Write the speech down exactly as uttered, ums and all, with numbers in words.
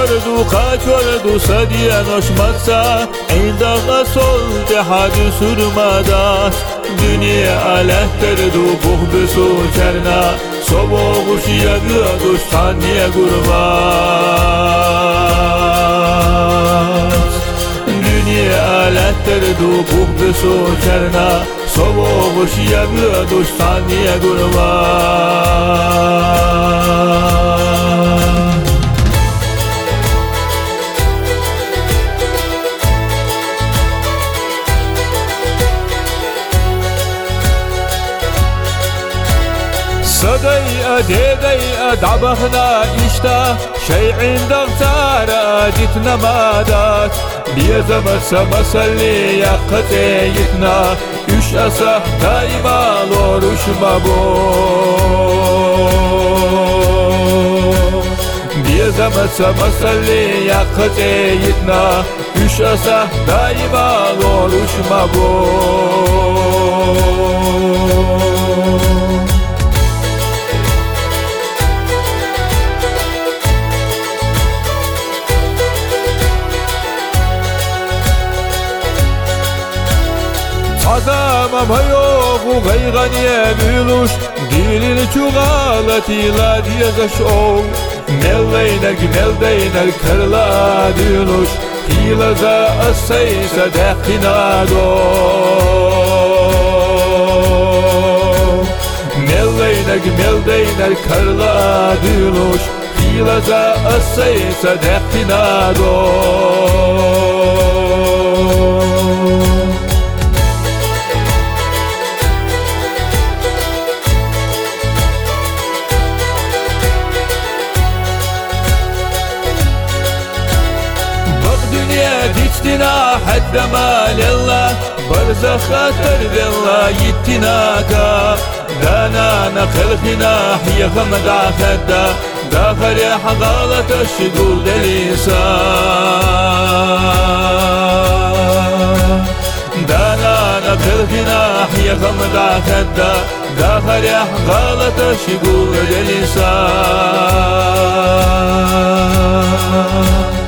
کرد و قا کرد و سدیه نشمتسا این داغ سلط حد سرمداست dünya alehterdu buh besu kerna sobo kuşiya gıdus taniye gurmaz dünya alehterdu buh besu kerna sobo kuşiya gıdus taniye gurmaz صدي أديدي أدعبخنا إشتا شيء عندك تارا جتنا مادات بيزمت سمسلي يقتيتنا يش أسح دايما لورش مبو بيزمت سمسلي يقتيتنا يش أسح دايما لورش مبو Adamam hayogu gayganiye büluş dilini çuğalati la diyazaş o Nelleyner gineldeyner karla dünuş Hilaza asaysa dekinado Nelleyner gineldeyner karla dünuş Hilaza asaysa dekinado Dittina hadda malillah barza khatar billah yittinaka dana naqlkhina hiya khamda khadda dakhil hadalat ashgul dalisan dana naqlkhina hiya khamda khadda dakhil hadalat ashgul dalisan